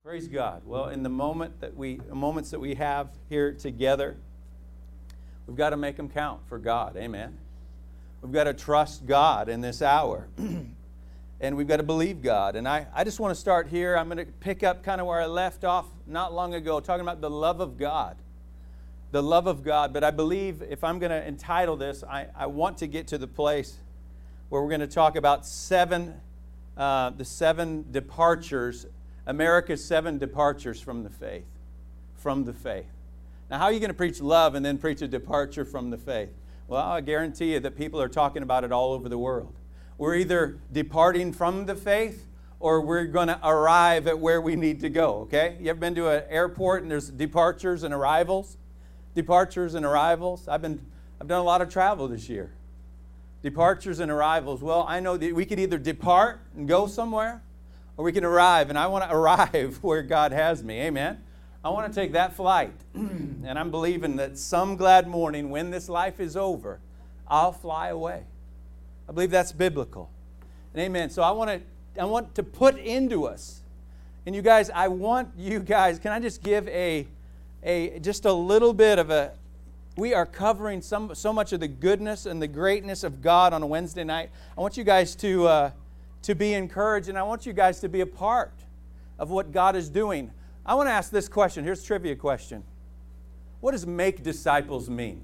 Praise God. Well, in the moments that we have here together, we've got to make them count for God. Amen. We've got to trust God in this hour. And we've got to believe God. And I just want to start here. I'm going to pick up kind of where I left off not long ago, talking about the love of God. The love of God. But I believe if I'm going to entitle this, I want to get to the place where we're going to talk about the 7 departures, America's 7 departures from the faith. From the faith. Now, how are you going to preach love and then preach a departure from the faith? Well, I guarantee you that people are talking about it all over the world. We're either departing from the faith or we're going to arrive at where we need to go, okay? You ever been to an airport and there's departures and arrivals? Departures and arrivals. I've done a lot of travel this year. Departures and arrivals. Well, I know that we could either depart and go somewhere or we can arrive, and I want to arrive where God has me. Amen. I want to take that flight, and I'm believing that some glad morning when this life is over, I'll fly away. I believe that's biblical. And amen. So I want to put into us, and you guys, can I just give just a little bit of we are covering so much of the goodness and the greatness of God on a Wednesday night. I want you guys to be encouraged, and I want you guys to be a part of what God is doing. I want to ask this question. Here's a trivia question. What does make disciples mean?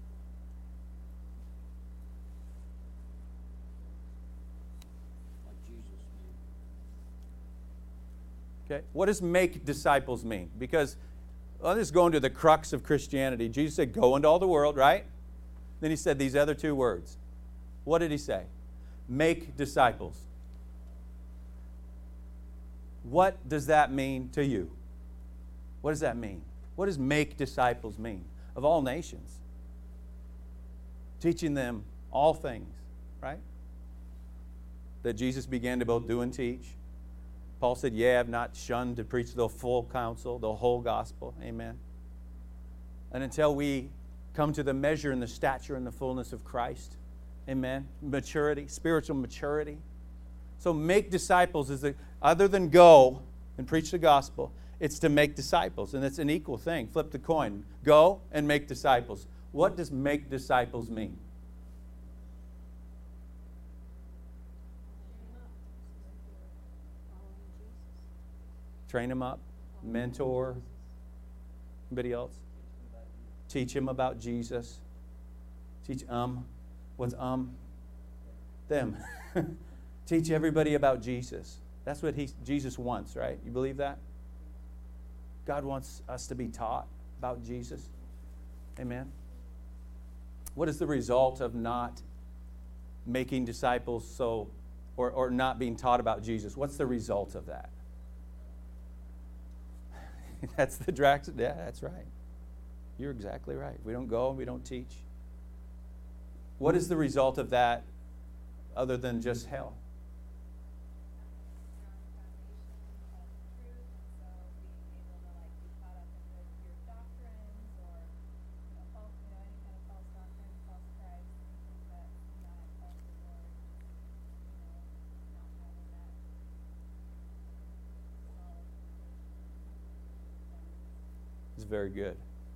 Okay. What does make disciples mean? Because this is going to the crux of Christianity. Jesus said, go into all the world, right? Then he said these other 2 words. What did he say? Make disciples. What does that mean to you? What does that mean? What does make disciples mean? Of all nations. Teaching them all things, right? That Jesus began to both do and teach. Paul said, "Yea, I have not shunned to preach the full counsel, the whole gospel." Amen. And until we come to the measure and the stature and the fullness of Christ. Amen. Maturity, spiritual maturity. So make disciples other than go and preach the gospel, it's to make disciples. And it's an equal thing. Flip the coin. Go and make disciples. What does make disciples mean? Train them up, mentor. Anybody else? Teach them about Jesus. Teach what's them. Teach everybody about Jesus. That's what Jesus wants, right? You believe that? God wants us to be taught about Jesus. Amen. What is the result of not making disciples or not being taught about Jesus? What's the result of that? That's the Drax. Yeah, that's right. You're exactly right. We don't go and we don't teach. What is the result of that other than just hell? Very good.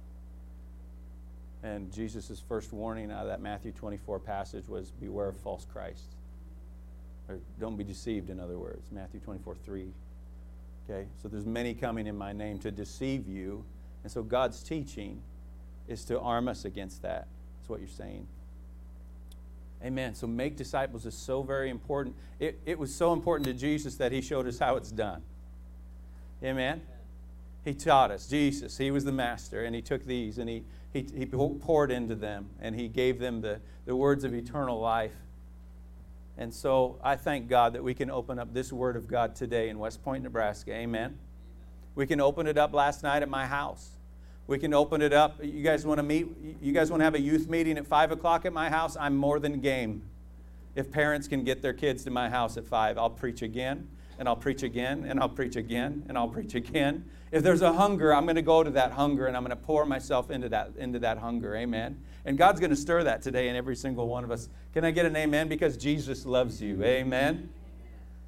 And Jesus' first warning out of that Matthew 24 passage was beware of false Christ. Or don't be deceived, in other words. Matthew 24:3. Okay? So there's many coming in my name to deceive you. And so God's teaching is to arm us against that. That's what you're saying. Amen. So make disciples is so very important. It was so important to Jesus that he showed us how it's done. Amen. He taught us, Jesus, he was the master, and he took these and he poured into them, and he gave them the words of eternal life. And so I thank God that we can open up this word of God today in West Point, Nebraska. Amen. We can open it up last night at my house. We can open it up. You guys want to meet? You guys want to have a youth meeting at 5 o'clock at my house? I'm more than game. If parents can get their kids to my house at 5, I'll preach again, and I'll preach again, and I'll preach again, and I'll preach again. If there's a hunger, I'm going to go to that hunger, and I'm going to pour myself into that hunger. Amen. And God's going to stir that today in every single one of us. Can I get an amen? Because Jesus loves you. Amen.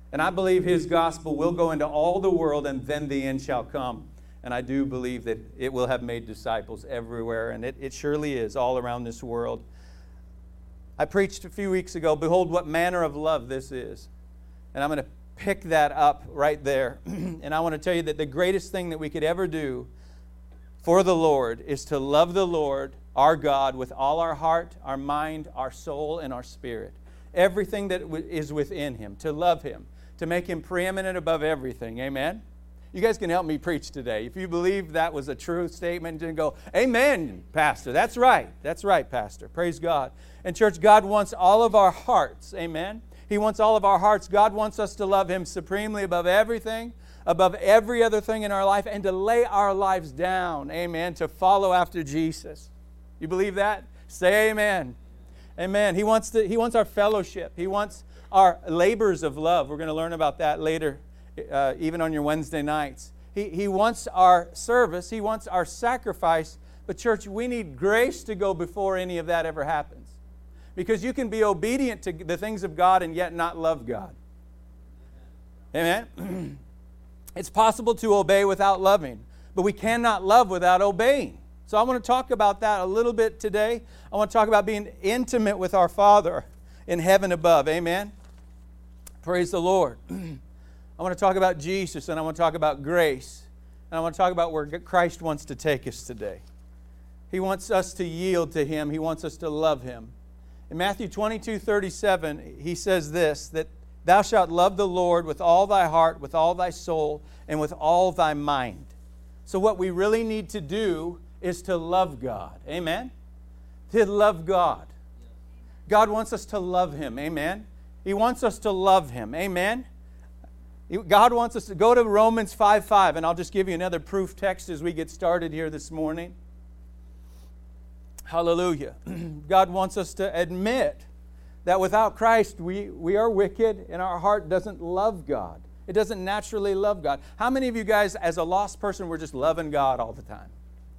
And I believe His gospel will go into all the world, and then the end shall come. And I do believe that it will have made disciples everywhere, and it surely is all around this world. I preached a few weeks ago, behold what manner of love this is. And I'm going to pick that up right there. And I want to tell you that the greatest thing that we could ever do for the Lord is to love the Lord, our God, with all our heart, our mind, our soul, and our spirit. Everything that is within Him, to love Him, to make Him preeminent above everything. Amen? You guys can help me preach today. If you believe that was a true statement, then go, amen, Pastor. That's right. That's right, Pastor. Praise God. And church, God wants all of our hearts. Amen? He wants all of our hearts. God wants us to love Him supremely above everything, above every other thing in our life, and to lay our lives down. Amen? To follow after Jesus. You believe that? Say amen. Amen. He wants our fellowship. He wants our labors of love. We're going to learn about that later, even on your Wednesday nights. He wants our service. He wants our sacrifice. But church, we need grace to go before any of that ever happens. Because you can be obedient to the things of God and yet not love God. Amen? It's possible to obey without loving, but we cannot love without obeying. So I want to talk about that a little bit today. I want to talk about being intimate with our Father in heaven above. Amen? Praise the Lord. I want to talk about Jesus, and I want to talk about grace. And I want to talk about where Christ wants to take us today. He wants us to yield to Him. He wants us to love Him. In Matthew 22:37, He says this, that thou shalt love the Lord with all thy heart, with all thy soul, and with all thy mind. So what we really need to do is to love God. Amen? To love God. God wants us to love Him. Amen? He wants us to love Him. Amen? God wants us to go to Romans 5:5, and I'll just give you another proof text as we get started here this morning. Hallelujah. God wants us to admit that without Christ we are wicked and our heart doesn't love God. It doesn't naturally love God. How many of you guys, as a lost person, were just loving God all the time?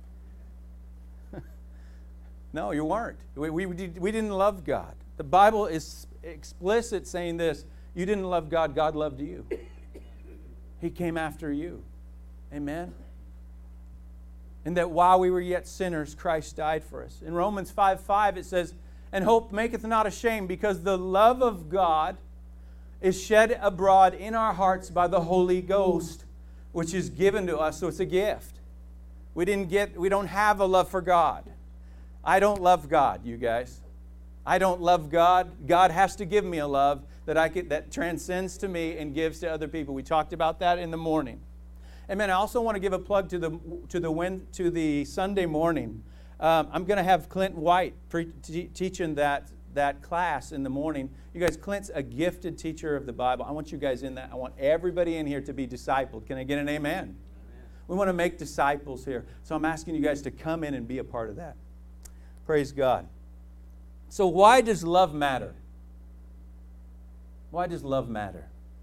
No, you weren't. We didn't love God. The Bible is explicit saying this. You didn't love God, God loved you. He came after you. Amen? And that while we were yet sinners, Christ died for us. In Romans 5:5 it says, and hope maketh not ashamed, because the love of God is shed abroad in our hearts by the Holy Ghost, which is given to us. So it's a gift. We don't have a love for God. I don't love God, you guys. I don't love God. God has to give me a love that transcends to me and gives to other people. We talked about that in the morning. Amen. I also want to give a plug to the Sunday morning. I'm going to have Clint White teaching that class in the morning. You guys, Clint's a gifted teacher of the Bible. I want you guys in that. I want everybody in here to be discipled. Can I get an amen? Amen. We want to make disciples here. So I'm asking you guys to come in and be a part of that. Praise God. So why does love matter? Why does love matter?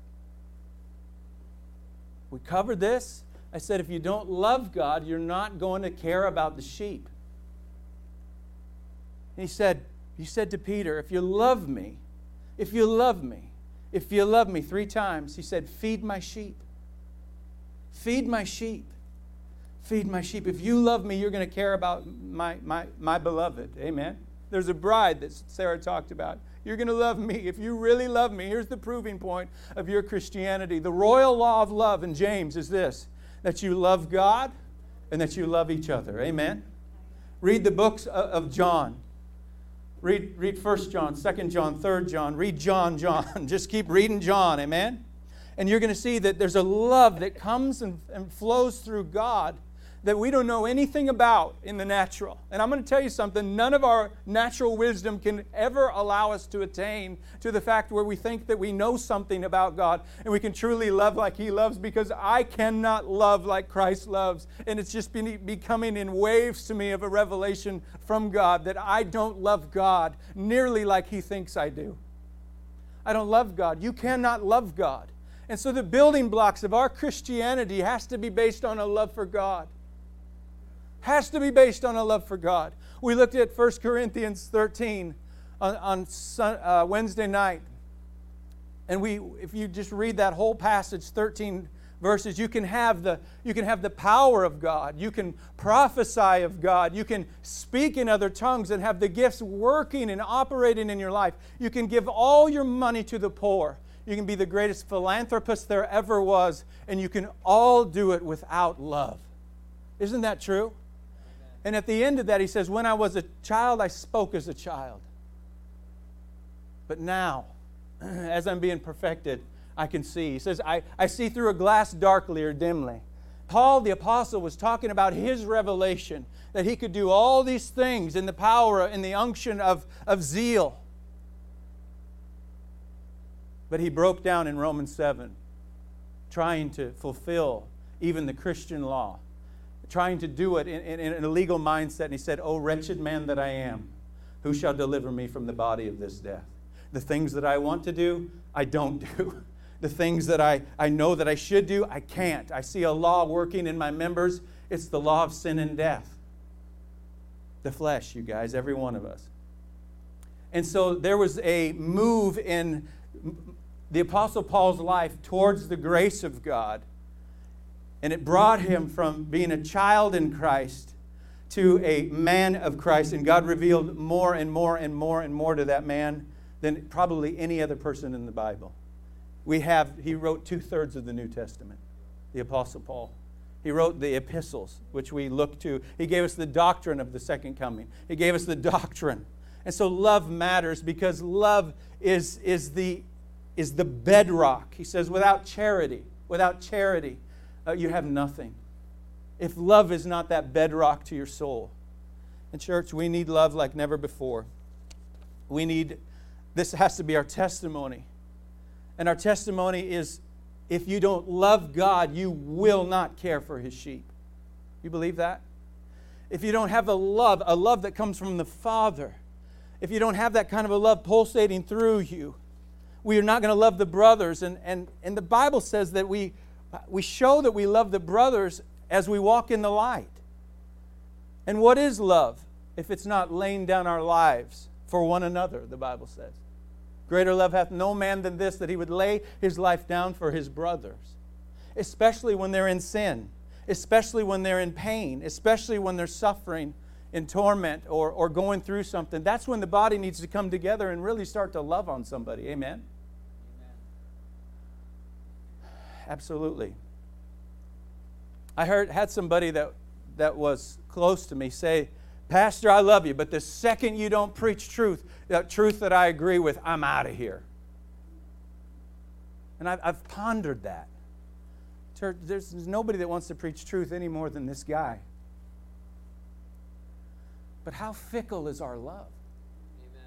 We covered this. I said if you don't love God, you're not going to care about the sheep. He said to Peter, if you love me, 3 times, He said, feed my sheep. Feed my sheep. Feed my sheep. If you love me, you're going to care about my beloved. Amen? There's a bride that Sarah talked about. You're going to love me. If you really love me, here's the proving point of your Christianity. The royal law of love in James is this, that you love God and that you love each other. Amen? Read the books of John. Read 1 John, 2 John, 3 John. Read John. Just keep reading John. Amen? And you're going to see that there's a love that comes and flows through God that we don't know anything about in the natural. And I'm going to tell you something, none of our natural wisdom can ever allow us to attain to the fact where we think that we know something about God and we can truly love like He loves, because I cannot love like Christ loves. And it's just becoming in waves to me of a revelation from God that I don't love God nearly like He thinks I do. I don't love God. You cannot love God. And so the building blocks of our Christianity has to be based on a love for God. Has to be based on a love for God. We looked at 1 Corinthians 13 on Wednesday night. And if you just read that whole passage, 13 verses, you can have the power of God. You can prophesy of God. You can speak in other tongues and have the gifts working and operating in your life. You can give all your money to the poor. You can be the greatest philanthropist there ever was, and you can all do it without love. Isn't that true? And at the end of that, he says, when I was a child, I spoke as a child. But now, as I'm being perfected, I can see. He says, I see through a glass darkly or dimly. Paul the apostle was talking about his revelation, that he could do all these things in the power and the unction of zeal. But he broke down in Romans 7, trying to fulfill even the Christian law, trying to do it in a legal mindset. And he said, "O wretched man that I am, who shall deliver me from the body of this death?" The things that I want to do, I don't do. The things that I know that I should do, I can't. I see a law working in my members. It's the law of sin and death. The flesh, you guys, every one of us. And so there was a move in the Apostle Paul's life towards the grace of God. And it brought him from being a child in Christ to a man of Christ. And God revealed more and more and more and more to that man than probably any other person in the Bible. He wrote 2/3 of the New Testament, the Apostle Paul. He wrote the epistles, which we look to. He gave us the doctrine of the second coming. He gave us the doctrine. And so love matters because love is the bedrock. He says, without charity, you have nothing. If love is not that bedrock to your soul. And church, we need love like never before. This has to be our testimony. And our testimony is, if you don't love God, you will not care for His sheep. You believe that? If you don't have a love that comes from the Father, if you don't have that kind of a love pulsating through you, we are not going to love the brothers. And the Bible says that we show that we love the brothers as we walk in the light. And what is love if it's not laying down our lives for one another, the Bible says. Greater love hath no man than this, that he would lay his life down for his brothers. Especially when they're in sin. Especially when they're in pain. Especially when they're suffering in torment or going through something. That's when the body needs to come together and really start to love on somebody. Amen? Absolutely. I had somebody that was close to me say, "Pastor, I love you, but the second you don't preach truth, that truth that I agree with, I'm out of here." And I've pondered that. Church, there's nobody that wants to preach truth any more than this guy. But how fickle is our love? Amen.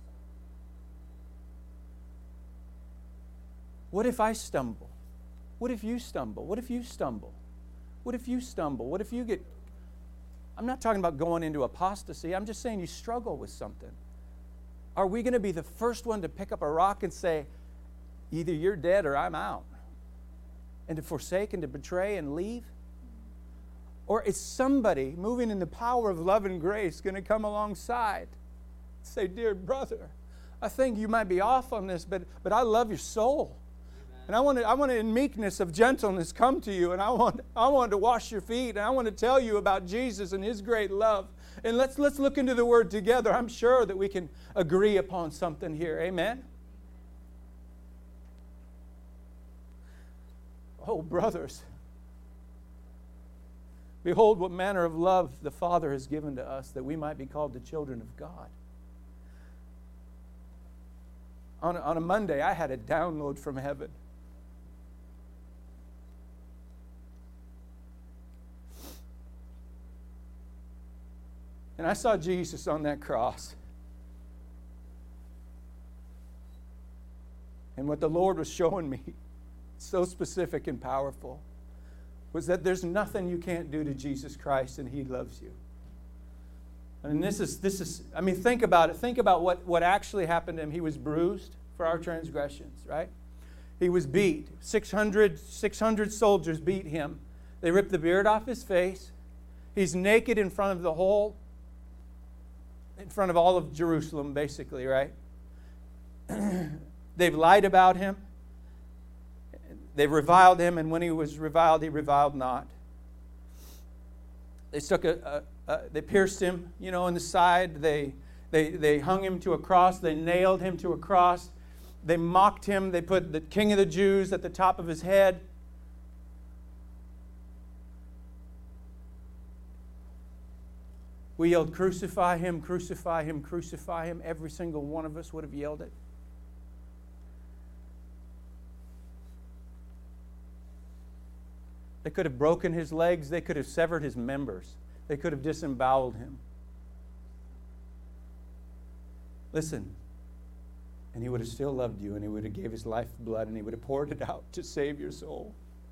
What if I stumble? What if you stumble? What if you stumble? What if you stumble? What if you get... I'm not talking about going into apostasy. I'm just saying you struggle with something. Are we going to be the first one to pick up a rock and say, either you're dead or I'm out? And to forsake and to betray and leave? Or is somebody moving in the power of love and grace going to come alongside and say, "Dear brother, I think you might be off on this, but I love your soul. And I want to, in meekness of gentleness, come to you, and I want to wash your feet, and I want to tell you about Jesus and His great love. And let's look into the Word together. I'm sure that we can agree upon something here." Amen? Oh, brothers, behold what manner of love the Father has given to us, that we might be called the children of God. On a Monday, I had a download from heaven. And I saw Jesus on that cross. And what the Lord was showing me, so specific and powerful, was that there's nothing you can't do to Jesus Christ, and He loves you. I mean, this is. I mean, think about it. Think about what actually happened to Him. He was bruised for our transgressions, right? He was beat. 600 soldiers beat Him. They ripped the beard off His face. He's naked in front of all of Jerusalem, basically, right? They've lied about Him. They reviled him, and when he was reviled, he reviled not. They took they pierced him, in the side. They hung him to a cross. They nailed him to a cross. They mocked him. They put the King of the Jews at the top of his head. We yelled, "Crucify him, crucify him, crucify him." Every single one of us would have yelled it. They could have broken his legs. They could have severed his members. They could have disemboweled him. Listen, and he would have still loved you, and he would have gave his life blood, and he would have poured it out to save your soul.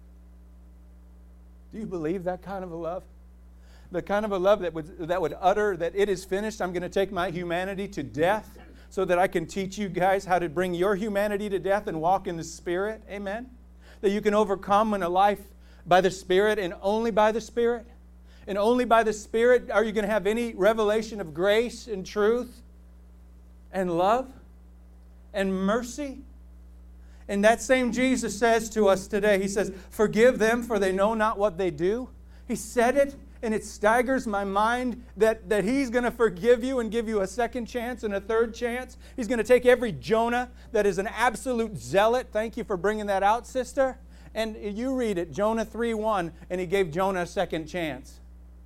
Do you believe that kind of a love? The kind of a love that would utter that it is finished. I'm going to take my humanity to death so that I can teach you guys how to bring your humanity to death and walk in the Spirit. Amen? That you can overcome in a life by the Spirit and only by the Spirit. And only by the Spirit are you going to have any revelation of grace and truth and love and mercy. And that same Jesus says to us today, He says, "Forgive them, for they know not what they do." He said it, and it staggers my mind that He's going to forgive you and give you a second chance and a third chance. He's going to take every Jonah that is an absolute zealot. Thank you for bringing that out, sister. And you read it, Jonah 3:1, and He gave Jonah a second chance.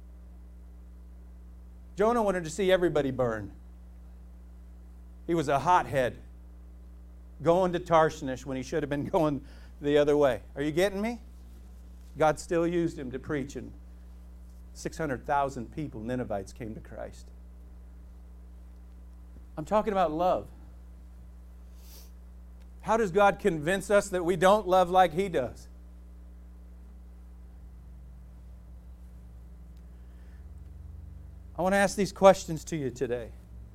Jonah wanted to see everybody burn. He was a hothead, going to Tarshish when he should have been going the other way. Are you getting me? God still used him to preach, and 600,000 people, Ninevites, came to Christ. I'm talking about love. How does God convince us that we don't love like He does? I want to ask these questions to you today.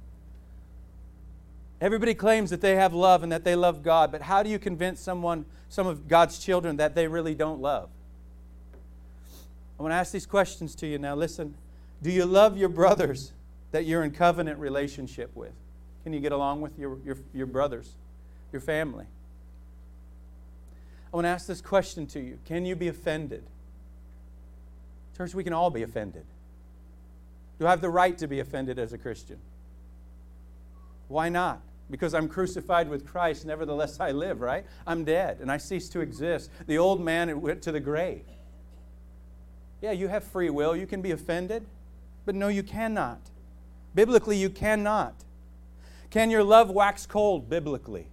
Everybody claims that they have love and that they love God, but how do you convince some of God's children, that they really don't love? I want to ask these questions to you now. Listen, do you love your brothers that you're in covenant relationship with? Can you get along with your brothers, your family? I want to ask this question to you. Can you be offended? Church, we can all be offended. Do I have the right to be offended as a Christian? Why not? Because I'm crucified with Christ, nevertheless I live, right? I'm dead, and I cease to exist. The old man went to the grave. Yeah, you have free will. You can be offended, but no, you cannot. Biblically, you cannot. Can your love wax cold biblically?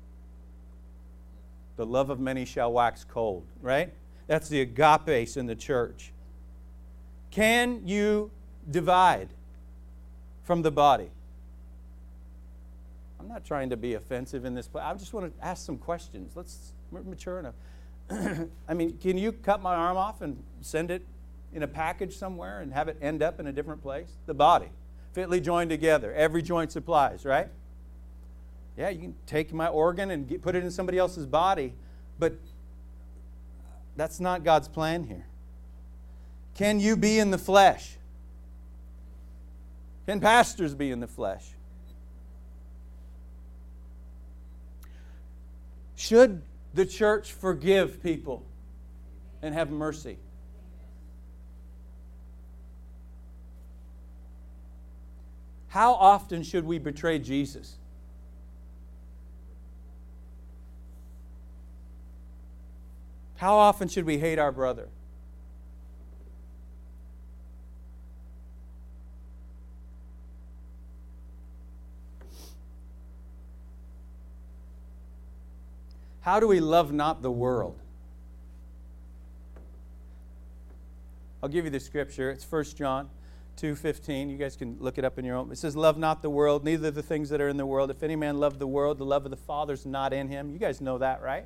The love of many shall wax cold, right? That's the agapes in the church. Can you divide from the body? I'm not trying to be offensive in this place. I just want to ask some questions. We're mature enough. I mean, can you cut my arm off and send it in a package somewhere and have it end up in a different place? The body, fitly joined together. Every joint supplies, right? Yeah, you can take my organ and put it in somebody else's body, but that's not God's plan here. Can you be in the flesh? Can pastors be in the flesh? Should the church forgive people and have mercy? How often should we betray Jesus? How often should we hate our brother? How do we love not the world? I'll give you the scripture. It's 1 John 2:15. You guys can look it up in your own. It says, "Love not the world, neither the things that are in the world. If any man love the world, the love of the Father is not in him." You guys know that, right?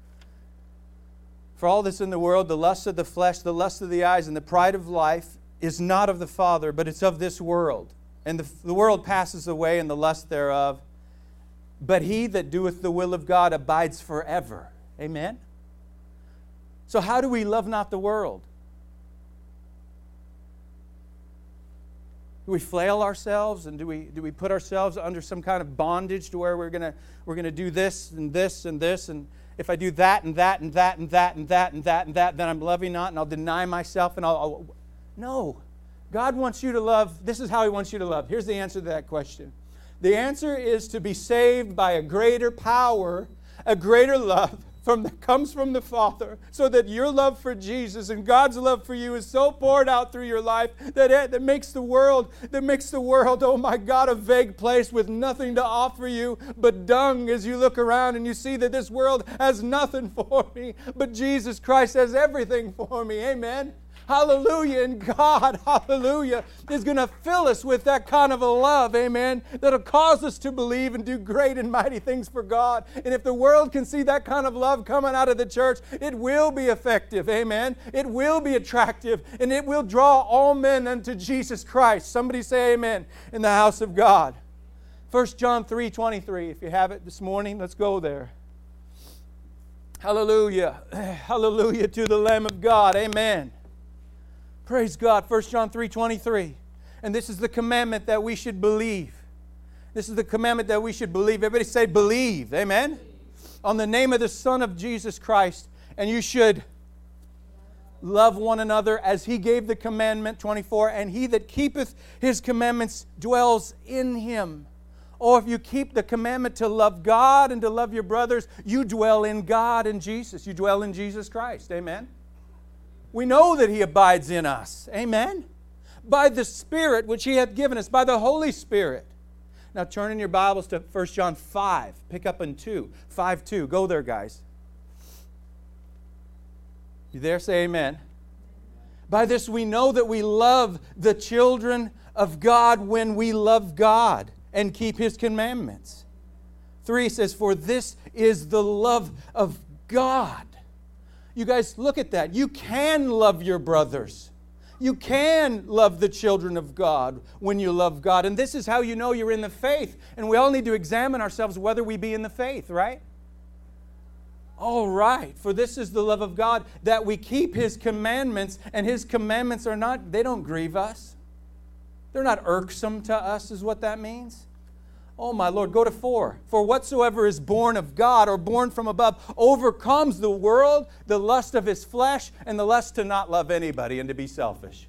"For all that's in the world, the lust of the flesh, the lust of the eyes, and the pride of life is not of the Father, but it's of this world. And the world passes away, and the lust thereof. But he that doeth the will of God abides forever." Amen? So how do we love not the world? Do we flail ourselves, and do we put ourselves under some kind of bondage to where we're gonna do this and this and this, and if I do that and that and that and that and that and that and that, then I'm loving not, and I'll deny myself and I'll... No. God wants you to love. This is how He wants you to love. Here's the answer to that question. The answer is to be saved by a greater power, a greater love that comes from the Father, so that your love for Jesus and God's love for you is so poured out through your life that makes the world, oh my God, a vague place with nothing to offer you but dung as you look around and you see that this world has nothing for me, but Jesus Christ has everything for me. Amen. Hallelujah. And God, hallelujah, is going to fill us with that kind of a love, amen, that'll cause us to believe and do great and mighty things for God. And if the world can see that kind of love coming out of the church, it will be effective, amen. It will be attractive, and it will draw all men unto Jesus Christ. Somebody say amen in the house of God. 1 John 3:23. If you have it this morning, let's go there. Hallelujah. Hallelujah to the Lamb of God. Amen. Praise God. 1 John 3:23. And this is the commandment that we should believe. This is the commandment that we should believe. Everybody say believe. Amen. On the name of the Son of Jesus Christ. And you should love one another as He gave the commandment. 24. And he that keepeth His commandments dwells in Him. Or if you keep the commandment to love God and to love your brothers, you dwell in God and Jesus. You dwell in Jesus Christ. Amen. We know that He abides in us. Amen. By the Spirit which He hath given us, by the Holy Spirit. Now turn in your Bibles to 1 John 5. Pick up in 2. 5:2. Go there, guys. You there? Say amen. By this we know that we love the children of God when we love God and keep His commandments. 3 says, for this is the love of God. You guys, look at that. You can love your brothers. You can love the children of God when you love God. And this is how you know you're in the faith. And we all need to examine ourselves whether we be in the faith, right? All right. For this is the love of God, that we keep His commandments. And His commandments they don't grieve us. They're not irksome to us, is what that means. Oh my Lord, go to 4. For whatsoever is born of God or born from above overcomes the world, the lust of his flesh, and the lust to not love anybody and to be selfish.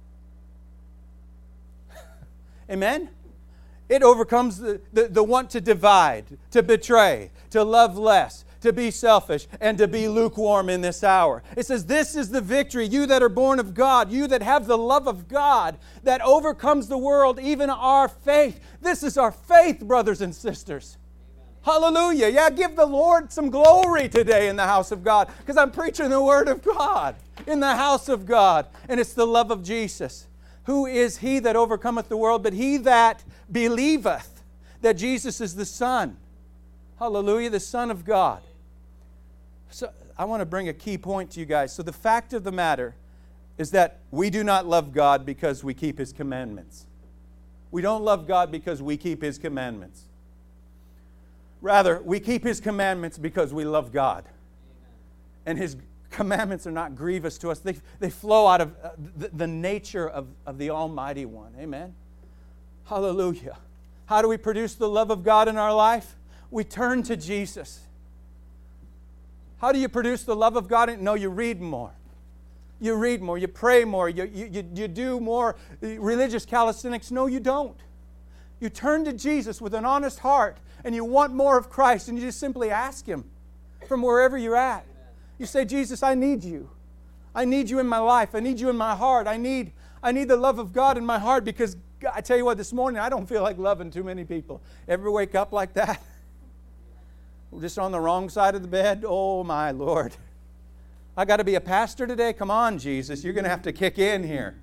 Amen? It overcomes the want to divide, to betray, to love less, to be selfish, and to be lukewarm in this hour. It says, this is the victory, you that are born of God, you that have the love of God, that overcomes the world, even our faith. This is our faith, brothers and sisters. Amen. Hallelujah. Yeah, give the Lord some glory today in the house of God, because I'm preaching the Word of God in the house of God, and it's the love of Jesus. Who is He that overcometh the world, but he that believeth that Jesus is the Son. Hallelujah, the Son of God. So I want to bring a key point to you guys. So the fact of the matter is that we do not love God because we keep His commandments. We don't love God because we keep His commandments. Rather, we keep His commandments because we love God. And His commandments are not grievous to us. They flow out of the nature of the Almighty One. Amen? Hallelujah. How do we produce the love of God in our life? We turn to Jesus. How do you produce the love of God? No, you read more. You read more. You pray more. You do more religious calisthenics. No, you don't. You turn to Jesus with an honest heart and you want more of Christ, and you just simply ask Him from wherever you're at. You say, Jesus, I need You. I need You in my life. I need You in my heart. I need the love of God in my heart, because I tell you what, this morning I don't feel like loving too many people. Ever wake up like that? We're just on the wrong side of the bed? Oh, my Lord. I got to be a pastor today? Come on, Jesus. You're going to have to kick in here.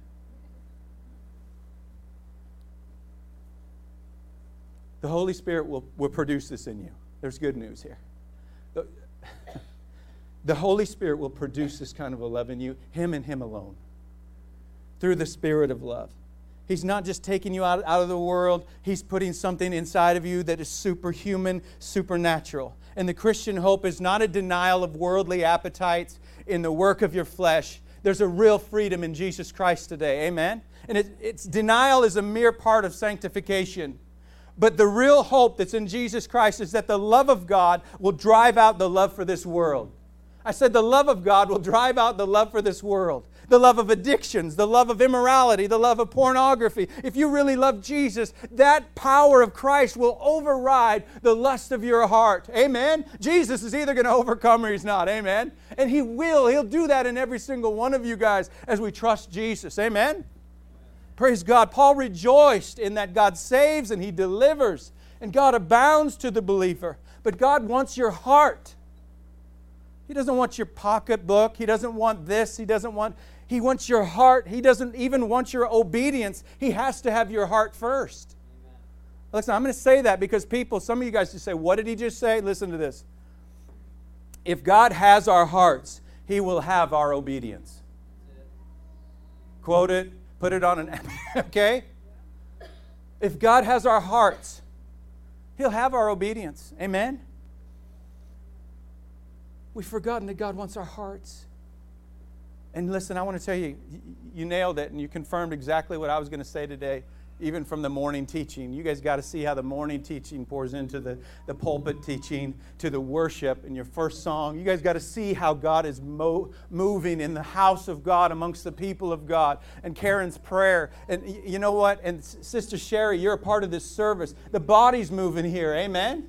The Holy Spirit will produce this in you. There's good news here. The Holy Spirit will produce this kind of a love in you, Him and Him alone, through the Spirit of love. He's not just taking you out of the world. He's putting something inside of you that is superhuman, supernatural. And the Christian hope is not a denial of worldly appetites in the work of your flesh. There's a real freedom in Jesus Christ today. Amen? And denial is a mere part of sanctification. But the real hope that's in Jesus Christ is that the love of God will drive out the love for this world. I said the love of God will drive out the love for this world. The love of addictions, the love of immorality, the love of pornography. If you really love Jesus, that power of Christ will override the lust of your heart. Amen? Jesus is either going to overcome or He's not. Amen? And He will. He'll do that in every single one of you guys as we trust Jesus. Amen? Praise God. Paul rejoiced in that God saves and He delivers. And God abounds to the believer. But God wants your heart. He doesn't want your pocketbook. He doesn't want this. He wants your heart. He doesn't even want your obedience. He has to have your heart first. Amen. Listen, I'm going to say that because some of you guys just say, what did he just say? Listen to this. If God has our hearts, He will have our obedience. Quote it, put it on an okay? If God has our hearts, He'll have our obedience. Amen? We've forgotten that God wants our hearts. And listen, I want to tell you, you nailed it and you confirmed exactly what I was going to say today, even from the morning teaching. You guys got to see how the morning teaching pours into the pulpit teaching, to the worship in your first song. You guys got to see how God is moving in the house of God amongst the people of God. And Karen's prayer. And you know what? And Sister Sherry, you're a part of this service. The body's moving here. Amen?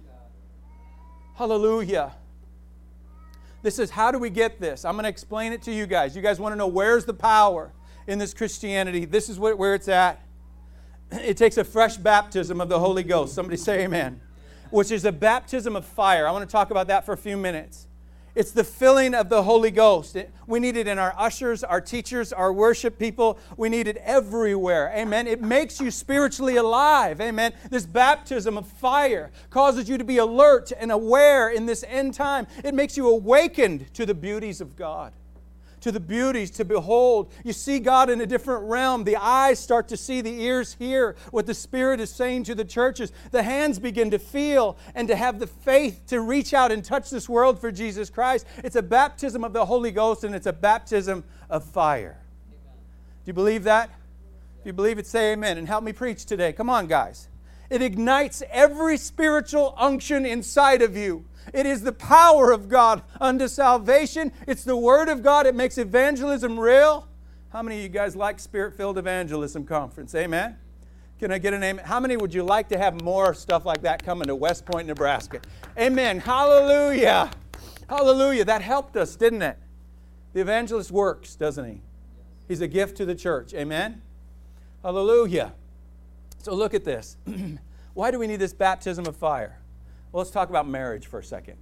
Hallelujah. This is how do we get this? I'm going to explain it to you guys. You guys want to know where's the power in this Christianity? This is where it's at. It takes a fresh baptism of the Holy Ghost. Somebody say amen. Which is a baptism of fire. I want to talk about that for a few minutes. It's the filling of the Holy Ghost. We need it in our ushers, our teachers, our worship people. We need it everywhere. Amen. It makes you spiritually alive. Amen. This baptism of fire causes you to be alert and aware in this end time. It makes you awakened to the beauties of God. To the beauties to behold. You see God in a different realm. The eyes start to see, the ears hear what the Spirit is saying to the churches. The hands begin to feel and to have the faith to reach out and touch this world for Jesus Christ. It's a baptism of the Holy Ghost and it's a baptism of fire. Amen. Do you believe that? If you believe it, say amen and help me preach today. Come on, guys. It ignites every spiritual unction inside of you. It is the power of God unto salvation. It's the Word of God. It makes evangelism real. How many of you guys like Spirit-Filled Evangelism Conference? Amen? Can I get an amen? How many would you like to have more stuff like that coming to West Point, Nebraska? Amen. Hallelujah. Hallelujah. That helped us, didn't it? The evangelist works, doesn't he? He's a gift to the church. Amen? Hallelujah. So look at this. Why do we need this baptism of fire? Well, let's talk about marriage for a second.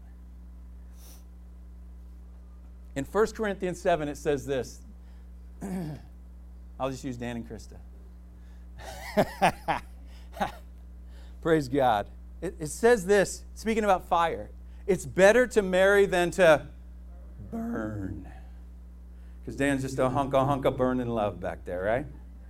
In 1 Corinthians 7, it says this. I'll just use Dan and Krista. Praise God. It says this, speaking about fire. It's better to marry than to burn. Because Dan's just a hunk of burning love back there, right?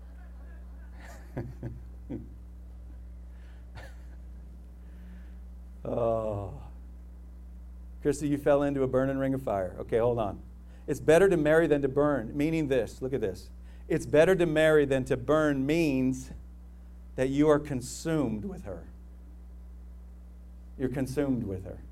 Oh. Krista, you fell into a burning ring of fire. Okay, hold on. It's better to marry than to burn, meaning this. Look at this. It's better to marry than to burn means that you are consumed with her. You're consumed with her.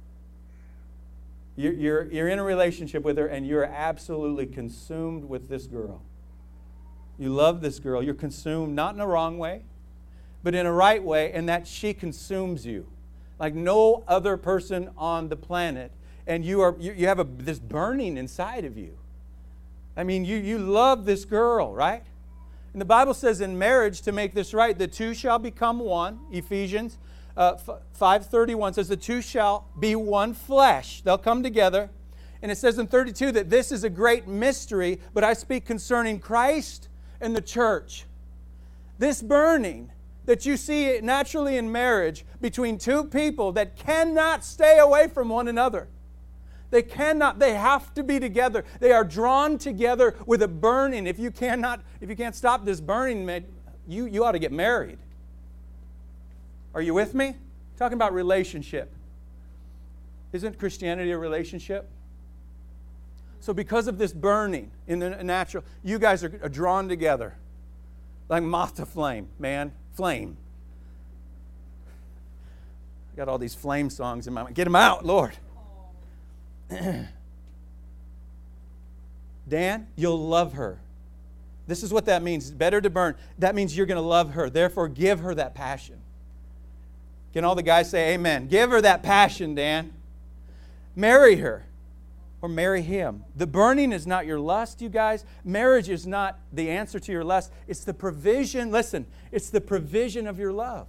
You're in a relationship with her and you're absolutely consumed with this girl. You love this girl. You're consumed, not in a wrong way, but in a right way, and that she consumes you like no other person on the planet. And you have this burning inside of you. I mean, you love this girl, right? And the Bible says in marriage, to make this right, the two shall become one. Ephesians 5:31 says the two shall be one flesh. They'll come together. And it says in 32 that this is a great mystery, but I speak concerning Christ and the church. This burning that you see naturally in marriage between two people that cannot stay away from one another. They cannot, they have to be together. They are drawn together with a burning. If you can't stop this burning, you ought to get married. Are you with me? Talking about relationship. Isn't Christianity a relationship? So because of this burning in the natural, you guys are drawn together like moth to flame, man. Flame. I got all these flame songs in my mind. Get them out, Lord. Dan, you'll love her. This is what that means. It's better to burn. That means you're going to love her. Therefore, give her that passion. Can all the guys say amen? Give her that passion, Dan. Marry her or marry him. The burning is not your lust, you guys. Marriage is not the answer to your lust. It's the provision. Listen, it's the provision of your love.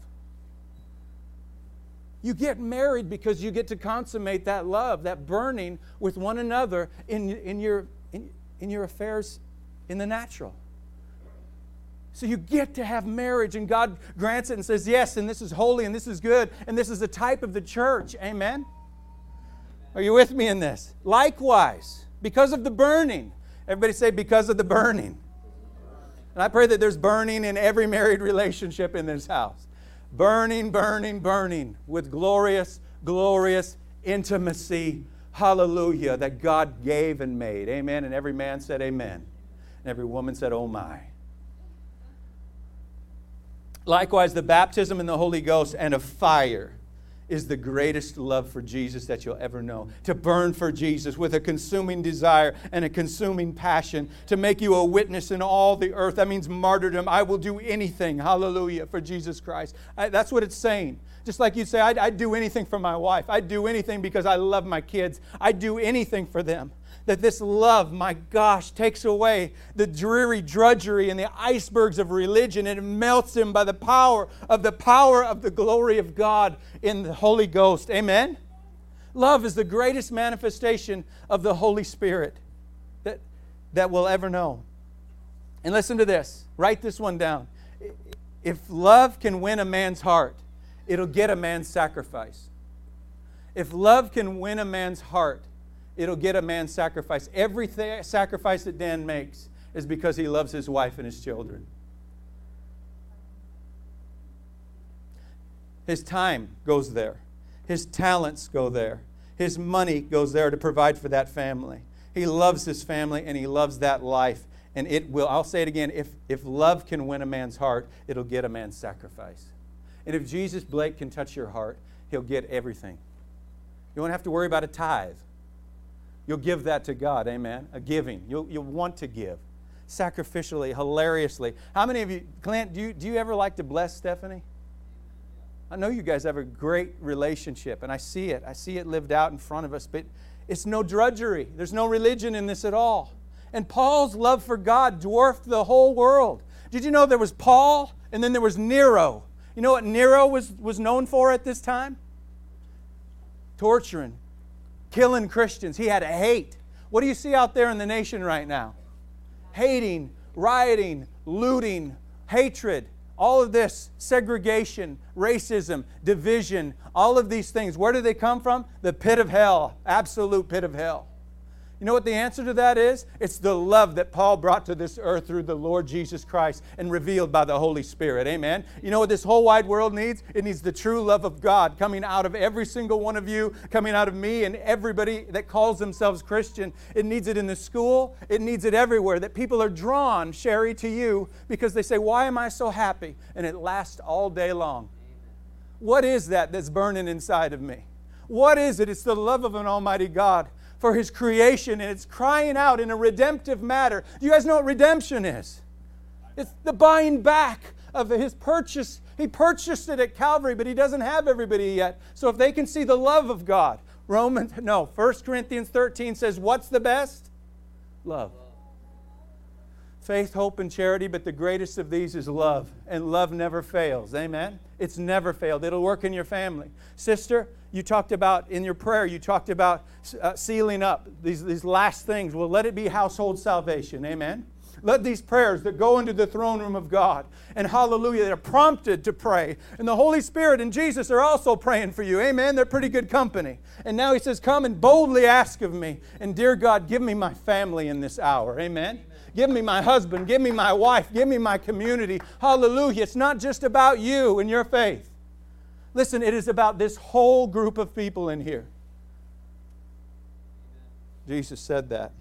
You get married because you get to consummate that love, that burning with one another in your affairs in the natural. So you get to have marriage, and God grants it and says, yes, and this is holy, and this is good, and this is a type of the church. Amen? Are you with me in this? Likewise, because of the burning. Everybody say, because of the burning. And I pray that there's burning in every married relationship in this house. Burning, burning, burning with glorious, glorious intimacy. Hallelujah, that God gave and made. Amen. And every man said amen. And every woman said, oh my. Likewise, the baptism in the Holy Ghost and of fire is the greatest love for Jesus that you'll ever know. To burn for Jesus with a consuming desire and a consuming passion. To make you a witness in all the earth. That means martyrdom. I will do anything, hallelujah, for Jesus Christ. That's what it's saying. Just like you say, I'd do anything for my wife. I'd do anything because I love my kids. I'd do anything for them. That this love, my gosh, takes away the dreary drudgery and the icebergs of religion, and it melts them by the power of the glory of God in the Holy Ghost. Amen? Love is the greatest manifestation of the Holy Spirit that we'll ever know. And listen to this. Write this one down. If love can win a man's heart, it'll get a man's sacrifice. If love can win a man's heart, it'll get a man's sacrifice. Every sacrifice that Dan makes is because he loves his wife and his children. His time goes there. His talents go there. His money goes there to provide for that family. He loves his family and he loves that life. And it will, I'll say it again, if love can win a man's heart, it'll get a man's sacrifice. And if Jesus Blake can touch your heart, he'll get everything. You won't have to worry about a tithe. You'll give that to God, amen? A giving. You'll want to give. Sacrificially, hilariously. How many of you, Clint, do you ever like to bless Stephanie? I know you guys have a great relationship, and I see it. I see it lived out in front of us, but it's no drudgery. There's no religion in this at all. And Paul's love for God dwarfed the whole world. Did you know there was Paul, and then there was Nero? You know what Nero was known for at this time? Torturing, killing Christians. He had to hate. What do you see out there in the nation right now? Hating, rioting, looting, hatred, all of this, segregation, racism, division, all of these things. Where do they come from? The pit of hell, absolute pit of hell. You know what the answer to that is? It's the love that Paul brought to this earth through the Lord Jesus Christ and revealed by the Holy Spirit. Amen? You know what this whole wide world needs? It needs the true love of God coming out of every single one of you, coming out of me and everybody that calls themselves Christian. It needs it in the school. It needs it everywhere. That people are drawn, Sherry, to you because they say, why am I so happy? And it lasts all day long. What is that that's burning inside of me? What is it? It's the love of an almighty God for His creation, and it's crying out in a redemptive matter. Do you guys know what redemption is? It's the buying back of His purchase. He purchased it at Calvary, but He doesn't have everybody yet. So if they can see the love of God, 1 Corinthians 13 says, what's the best? Love. Faith, hope, and charity, but the greatest of these is love. And love never fails. Amen? It's never failed. It'll work in your family. Sister, you talked about, in your prayer, you talked about sealing up these last things. Well, let it be household salvation. Amen? Let these prayers that go into the throne room of God, and hallelujah, they're prompted to pray. And the Holy Spirit and Jesus are also praying for you. Amen? They're pretty good company. And now He says, come and boldly ask of me. And dear God, give me my family in this hour. Amen? Give me my husband. Give me my wife. Give me my community. Hallelujah. It's not just about you and your faith. Listen, it is about this whole group of people in here. Jesus said that.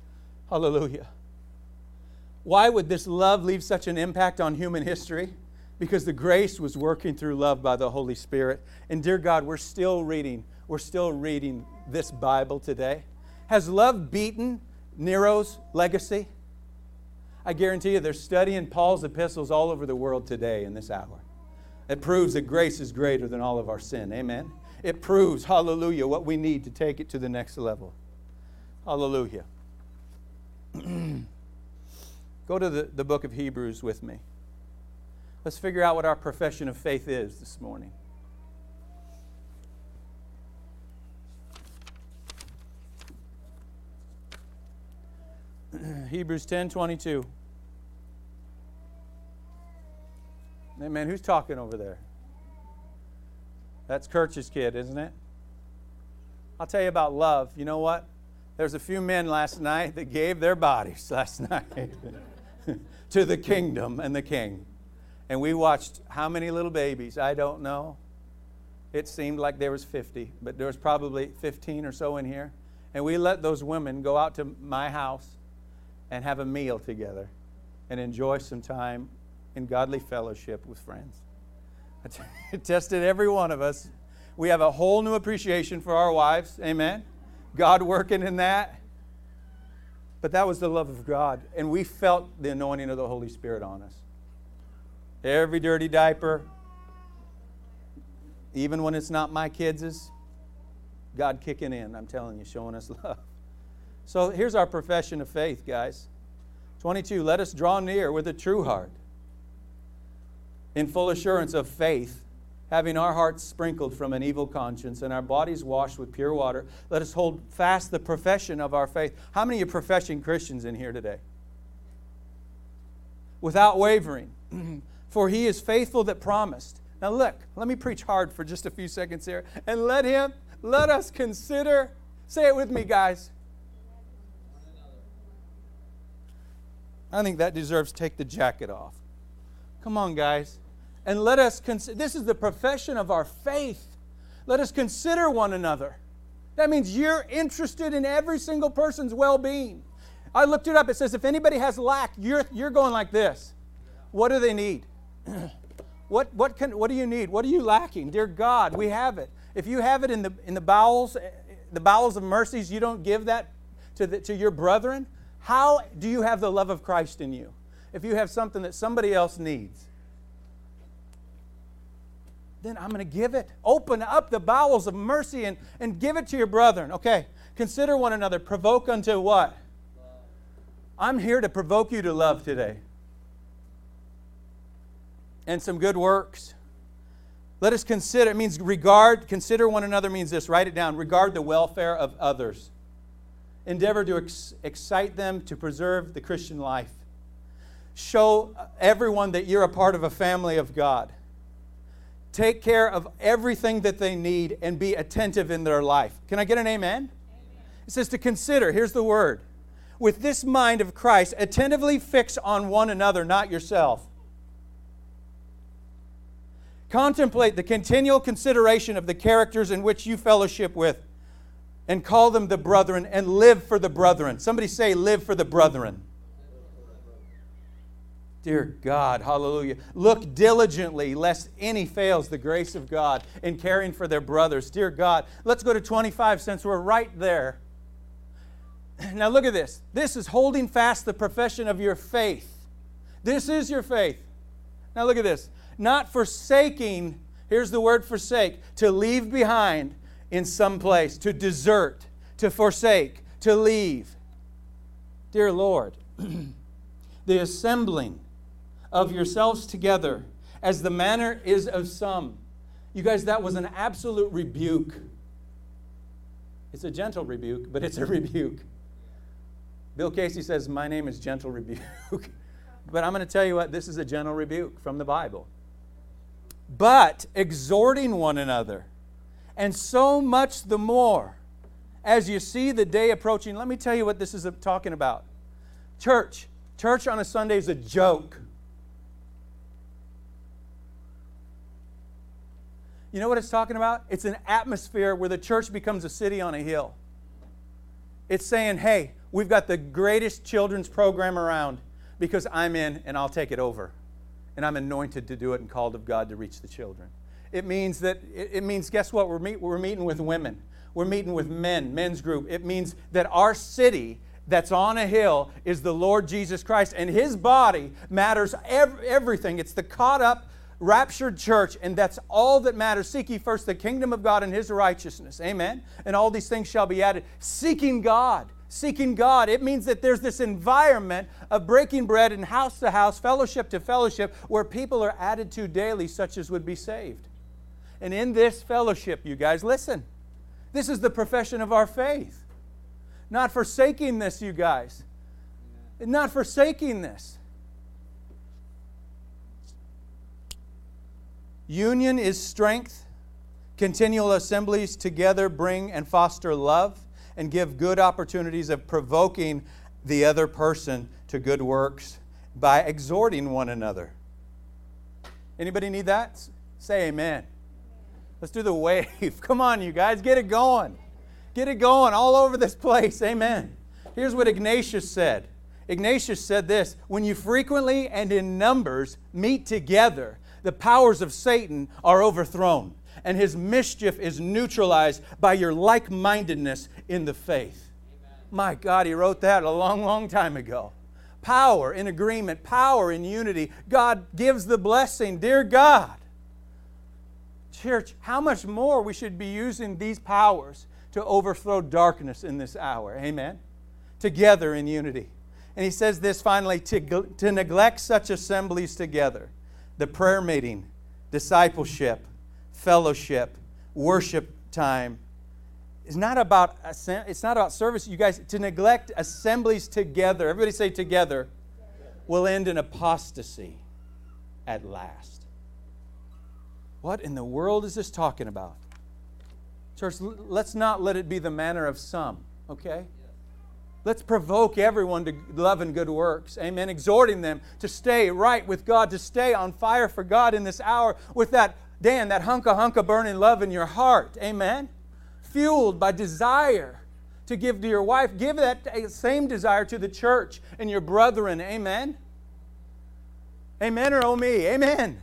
Hallelujah. Why would this love leave such an impact on human history? because the grace was working through love by the Holy Spirit. And dear God, we're still reading this Bible today. Has love beaten Nero's legacy? I guarantee you they're studying Paul's epistles all over the world today in this hour. It proves that grace is greater than all of our sin. Amen? It proves, hallelujah, what we need to take it to the next level. Hallelujah. Go to the book of Hebrews with me. Let's figure out what our profession of faith is this morning. Hebrews 10:22. Amen. Who's talking over there? That's Kirch's kid, isn't it? I'll tell you about love. You know what? There's a few men last night that gave their bodies last night to the kingdom and the king. And we watched how many little babies? I don't know. It seemed like there was 50, but there was probably 15 or so in here. And we let those women go out to my house and have a meal together and enjoy some time in godly fellowship with friends. It tested every one of us. We have a whole new appreciation for our wives. Amen. God working in that. But that was the love of God. And we felt the anointing of the Holy Spirit on us. Every dirty diaper, even when it's not my kids', God kicking in, I'm telling you, showing us love. So here's our profession of faith, guys. 22, let us draw near with a true heart, in full assurance of faith, having our hearts sprinkled from an evil conscience and our bodies washed with pure water. Let us hold fast the profession of our faith. How many of you professing Christians in here today? Without wavering. For he is faithful that promised. Now look, let me preach hard for just a few seconds here. And let us consider, say it with me, guys. I think that deserves take the jacket off. Come on, guys. And let us consider, this is the profession of our faith. Let us consider one another. That means you're interested in every single person's well-being. I looked it up. It says if anybody has lack, you're going like this. What do they need? What do you need? What are you lacking? Dear God, we have it. If you have it in the bowels of mercies, you don't give that to your brethren. How do you have the love of Christ in you? If you have something that somebody else needs, then I'm going to give it. Open up the bowels of mercy and give it to your brethren. Okay, consider one another. Provoke unto what? Love. I'm here to provoke you to love today. And some good works. Let us consider, it means regard, consider one another means this, write it down. Regard the welfare of others. Endeavor to excite them to preserve the Christian life. Show everyone that you're a part of a family of God. Take care of everything that they need and be attentive in their life. Can I get an amen? Amen. It says to consider, here's the word. With this mind of Christ, attentively fix on one another, not yourself. Contemplate the continual consideration of the characters in which you fellowship with and call them the brethren and live for the brethren. Somebody say, live for the brethren. Dear God, hallelujah. Look diligently, lest any fails the grace of God in caring for their brothers. Dear God, let's go to 25 since we're right there. Now look at this. This is holding fast the profession of your faith. This is your faith. Now look at this. Not forsaking, here's the word forsake, to leave behind in some place, to desert, to forsake, to leave. Dear Lord, the assembling of yourselves together, as the manner is of some. You guys, that was an absolute rebuke. It's a gentle rebuke, but it's a rebuke. Bill Casey says, my name is Gentle Rebuke. But I'm going to tell you what, this is a gentle rebuke from the Bible. But exhorting one another, and so much the more, as you see the day approaching. Let me tell you what this is talking about. Church on a Sunday is a joke. You know what it's talking about? It's an atmosphere where the church becomes a city on a hill. It's saying, hey, we've got the greatest children's program around because I'm in and I'll take it over. and I'm anointed to do it and called of God to reach the children. It means, guess what? We're meeting with women. We're meeting with men's group. It means that our city that's on a hill is the Lord Jesus Christ, and His body matters everything. It's the caught up, raptured church, and that's all that matters. Seek ye first the kingdom of God and His righteousness. Amen? And all these things shall be added. Seeking God. Seeking God. It means that there's this environment of breaking bread and house to house, fellowship to fellowship, where people are added to daily, such as would be saved. And in this fellowship, you guys, listen. This is the profession of our faith. Not forsaking this, you guys. Not forsaking this. Union is strength. Continual assemblies together bring and foster love and give good opportunities of provoking the other person to good works by exhorting one another. Anybody need that? Say amen. Let's do the wave. Come on, you guys. Get it going. Get it going all over this place. Amen. Here's what Ignatius said. Ignatius said this: when you frequently and in numbers meet together, the powers of Satan are overthrown, and his mischief is neutralized by your like-mindedness in the faith. Amen. My God, he wrote that a long, long time ago. Power in agreement, power in unity. God gives the blessing. Dear God. Church, how much more we should be using these powers to overthrow darkness in this hour. Amen? Together in unity. And he says this finally, to neglect such assemblies together, the prayer meeting, discipleship, fellowship, worship time, it's not about service. You guys, to neglect assemblies together, everybody say together, will end in apostasy at last. What in the world is this talking about? Church, let's not let it be the manner of some, okay? Let's provoke everyone to love and good works. Amen. Exhorting them to stay right with God, to stay on fire for God in this hour with that hunka burning love in your heart. Amen. Fueled by desire to give to your wife. Give that same desire to the church and your brethren. Amen. Amen or oh me. Amen.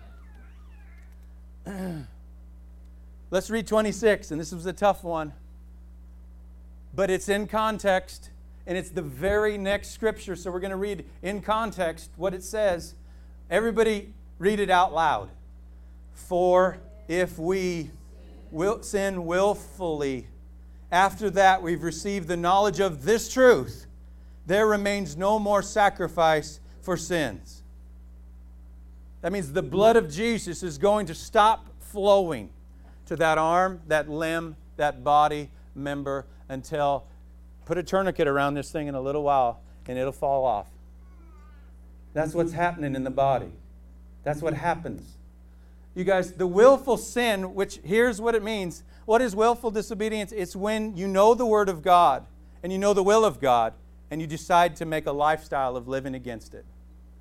Let's read 26, and this was a tough one. But it's in context, and it's the very next scripture, so we're going to read in context what it says. Everybody read it out loud. For if we sin willfully, after that we've received the knowledge of this truth, there remains no more sacrifice for sins. That means the blood of Jesus is going to stop flowing to that arm, that limb, that body member until, put a tourniquet around this thing in a little while and it'll fall off. That's what's happening in the body. That's what happens. You guys, the willful sin, which here's what it means. What is willful disobedience? It's when you know the Word of God and you know the will of God and you decide to make a lifestyle of living against it.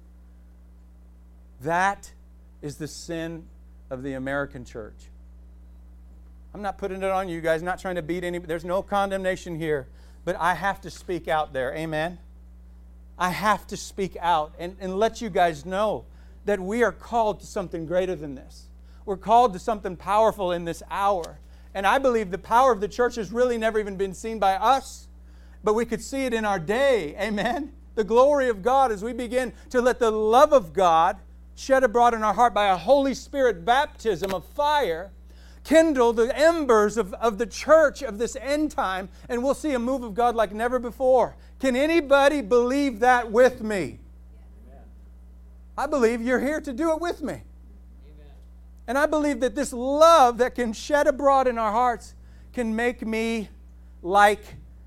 That is the sin of the American church. I'm not putting it on you guys, not trying to beat anybody. There's no condemnation here. But I have to speak out there. Amen? I have to speak out and let you guys know that we are called to something greater than this. We're called to something powerful in this hour. And I believe the power of the church has really never even been seen by us. But we could see it in our day. Amen? The glory of God as we begin to let the love of God shed abroad in our heart by a Holy Spirit baptism of fire, kindle the embers of the church of this end time, and we'll see a move of God like never before. Can anybody believe that with me? Amen. I believe you're here to do it with me. Amen. And I believe that this love that can shed abroad in our hearts can make me like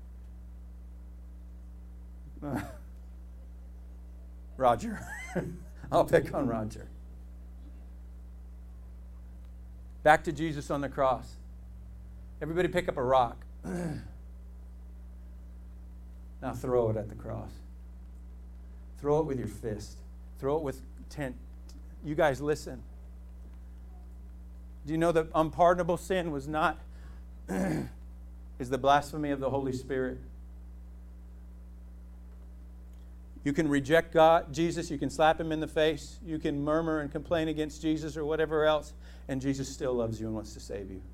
Roger. I'll pick on Roger. Back to Jesus on the cross. Everybody pick up a rock. Now throw it at the cross. Throw it with your fist. Throw it with tent. You guys listen. Do you know that unpardonable sin was not is the blasphemy of the Holy Spirit? You can reject God, Jesus, you can slap him in the face, you can murmur and complain against Jesus or whatever else, and Jesus still loves you and wants to save you.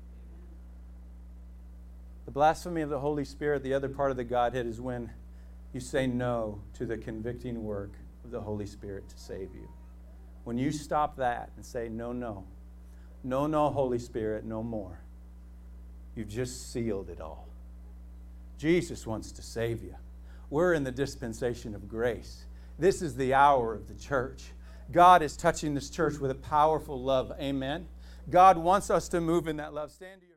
The blasphemy of the Holy Spirit, the other part of the Godhead, is when you say no to the convicting work of the Holy Spirit to save you. When you stop that and say, no, no, no, no, Holy Spirit, no more, you've just sealed it all. Jesus wants to save you. We're in the dispensation of grace. This is the hour of the church. God is touching this church with a powerful love. Amen. God wants us to move in that love. Stand to your